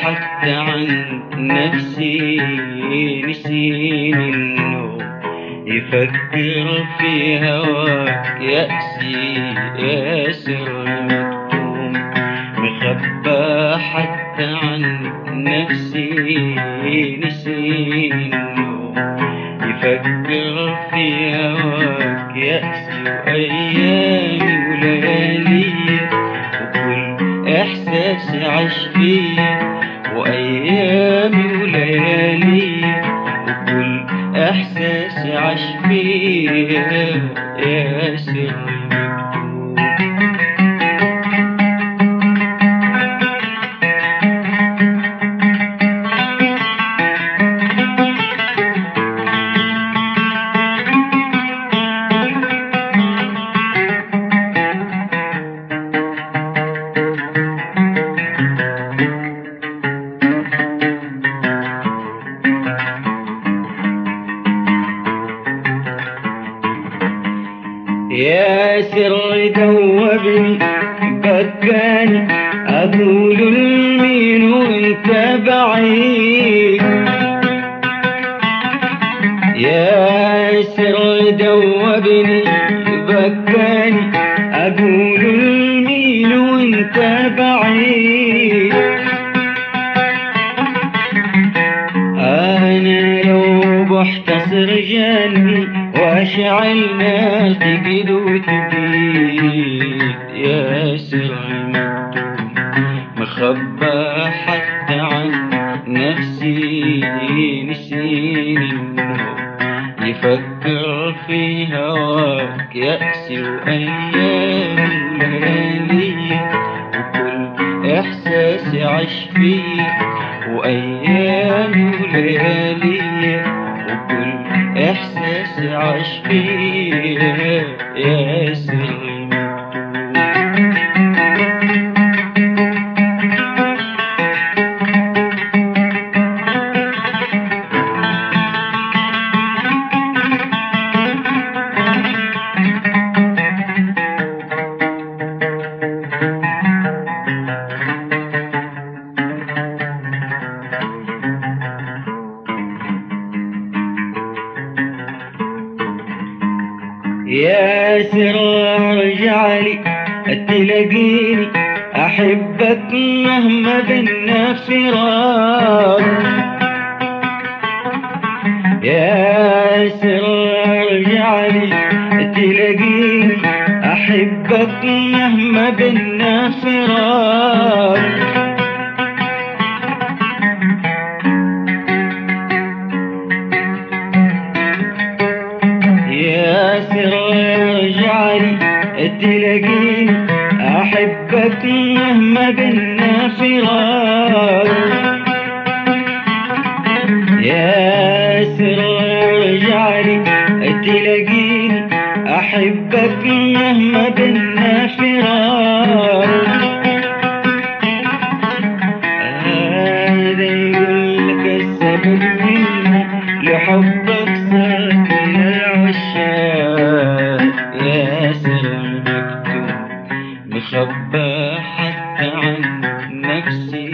حتى عن نفسي نسيني النوم يفكر في هواك يأسي يا سر مكتوم مخبى حتى عن نفسي نسيني النوم يفكر في هواك يأسي وأيامي وليالي وكل إحساس عاش فيه وأيامي وليالي وكل إحساس عاش فيه يا سر مكتوب. يا سر دوبني بكاني أقول لمين وانت بعيد يا سر دوبني بكاني أقول لمين وانت بعيد أنا لو بحتصر جنبي واشعل نار تجد وتبيد يا سر مكتوم مخبى حتى عن نفسي نسيني النوم يفكر في هواك يأسي وأيام وليالي وكل إحساس عاش فيه وأيام وليالي وكل إحساس عاش فيه يا سر مكتوب. يا سر رجعلي تلاقيني أحبك مهما بينا فراق يا سر رجعلي تلاقيني أحبك مهما بينا فراق يا سر رجعلي تلاقيني أحبك مهما بينا فراق يا سر رجعلي تلاقيني أحبك مهما بينا فراق هذا يقول لك السبب منه لحبك صار من العشاق يا سر مكتوم مخبى حتى عن نفسي